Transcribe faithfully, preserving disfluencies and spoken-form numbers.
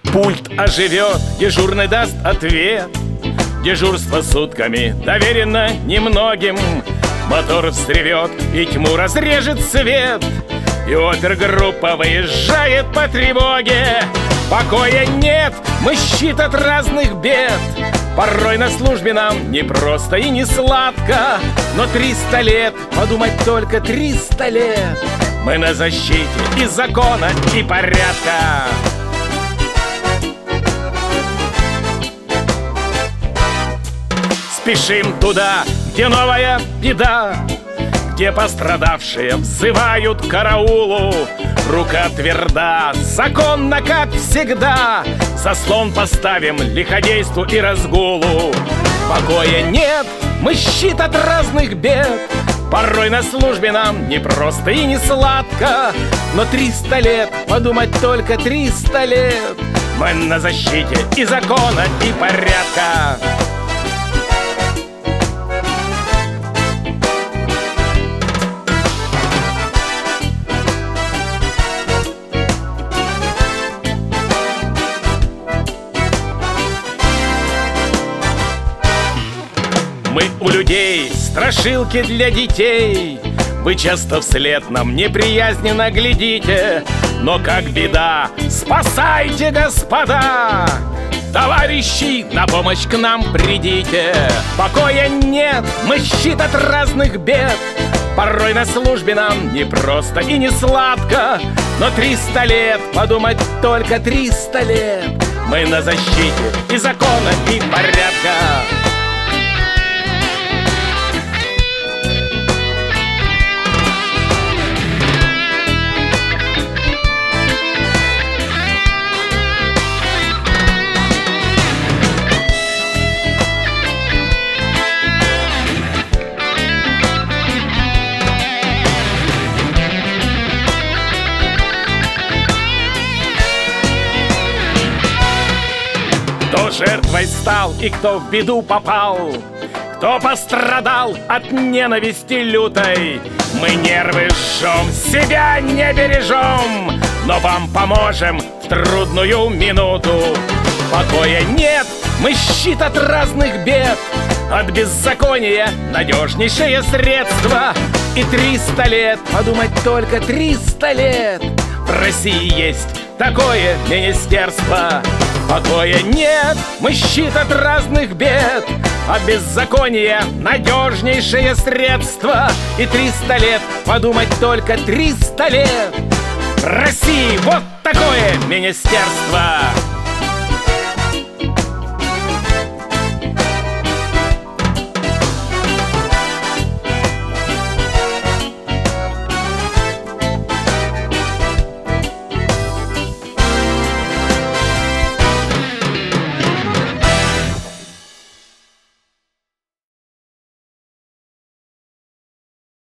Пульт оживет, дежурный даст ответ. Дежурство сутками доверено немногим. Мотор взревет и тьму разрежет свет, и опергруппа выезжает по тревоге. Покоя нет, мы щит от разных бед. Порой на службе нам не просто и не сладко, но триста лет, подумать только триста лет, мы на защите и закона, и порядка. Спешим туда, где новая беда, где пострадавшие взывают к караулу. Рука тверда, законно, как всегда. Заслон поставим лиходейству и разгулу. Покоя нет, мы щит от разных бед. Порой на службе нам не просто и не сладко, но триста лет, подумать только триста лет, мы на защите и закона, и порядка. Мы у людей страшилки для детей. Вы часто вслед нам неприязненно глядите, но как беда, спасайте, господа! Товарищи, на помощь к нам придите. Покоя нет, мы щит от разных бед. Порой на службе нам не просто и не сладко, но триста лет, подумать только триста лет, мы на защите и закона, и порядка. Кто жертвой стал и кто в беду попал, кто пострадал от ненависти лютой, мы нервы жжем, себя не бережем, но вам поможем в трудную минуту. Покоя нет, мы щит от разных бед, от беззакония надежнейшее средство. И триста лет, подумать только триста лет, в России есть такое министерство. Покоя нет, мы щит от разных бед, от беззакония надежнейшее средство. И триста лет, подумать только триста лет, в России вот такое министерство.